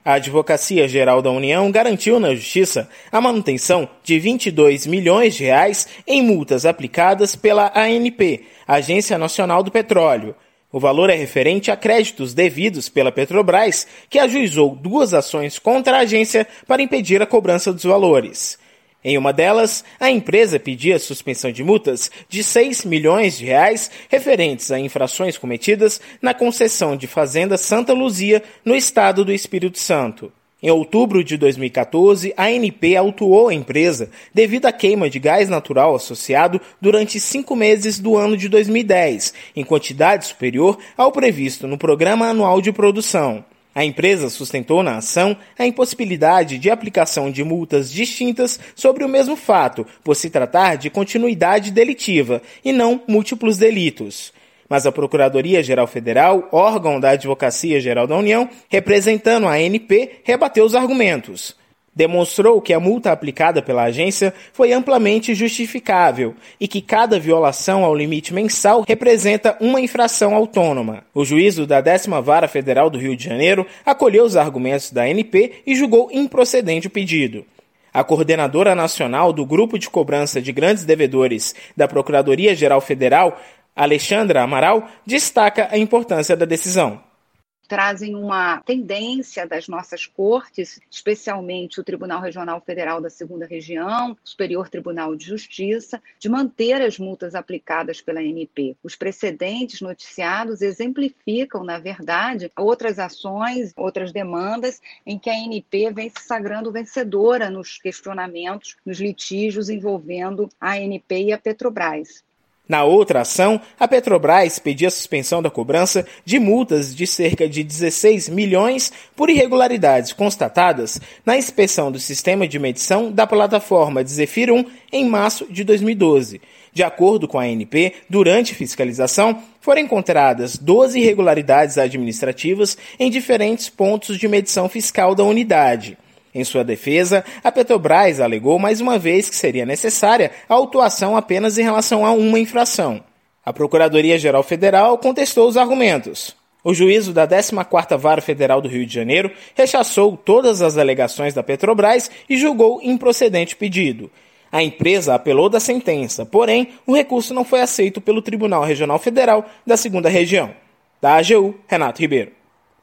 A Advocacia Geral da União garantiu na Justiça a manutenção de R$ 22 milhões em multas aplicadas pela ANP, Agência Nacional do Petróleo. O valor é referente a créditos devidos pela Petrobras, que ajuizou 2 ações contra a agência para impedir a cobrança dos valores. Em uma delas, a empresa pedia suspensão de multas de R$ 6 milhões referentes a infrações cometidas na concessão de Fazenda Santa Luzia, no estado do Espírito Santo. Em outubro de 2014, a ANP autuou a empresa devido à queima de gás natural associado durante 5 meses do ano de 2010, em quantidade superior ao previsto no Programa Anual de Produção. A empresa sustentou na ação a impossibilidade de aplicação de multas distintas sobre o mesmo fato, por se tratar de continuidade delitiva e não múltiplos delitos. Mas a Procuradoria-Geral Federal, órgão da Advocacia Geral da União, representando a ANP, rebateu os argumentos. Demonstrou que a multa aplicada pela agência foi amplamente justificável e que cada violação ao limite mensal representa uma infração autônoma. O juízo da 10ª Vara Federal do Rio de Janeiro acolheu os argumentos da ANP e julgou improcedente o pedido. A coordenadora nacional do Grupo de Cobrança de Grandes Devedores da Procuradoria-Geral Federal, Alexandra Amaral, destaca a importância da decisão. Trazem uma tendência das nossas cortes, especialmente o Tribunal Regional Federal da 2ª Região, o Superior Tribunal de Justiça, de manter as multas aplicadas pela ANP. Os precedentes noticiados exemplificam, na verdade, outras ações, outras demandas em que a ANP vem se sagrando vencedora nos questionamentos, nos litígios envolvendo a ANP e a Petrobras. Na outra ação, a Petrobras pedia a suspensão da cobrança de multas de cerca de 16 milhões por irregularidades constatadas na inspeção do sistema de medição da plataforma de Zefiro 1 em março de 2012. De acordo com a ANP, durante fiscalização, foram encontradas 12 irregularidades administrativas em diferentes pontos de medição fiscal da unidade. Em sua defesa, a Petrobras alegou mais uma vez que seria necessária a autuação apenas em relação a uma infração. A Procuradoria-Geral Federal contestou os argumentos. O juízo da 14ª Vara Federal do Rio de Janeiro rechaçou todas as alegações da Petrobras e julgou improcedente o pedido. A empresa apelou da sentença, porém, o recurso não foi aceito pelo Tribunal Regional Federal da 2ª Região. Da AGU, Renato Ribeiro.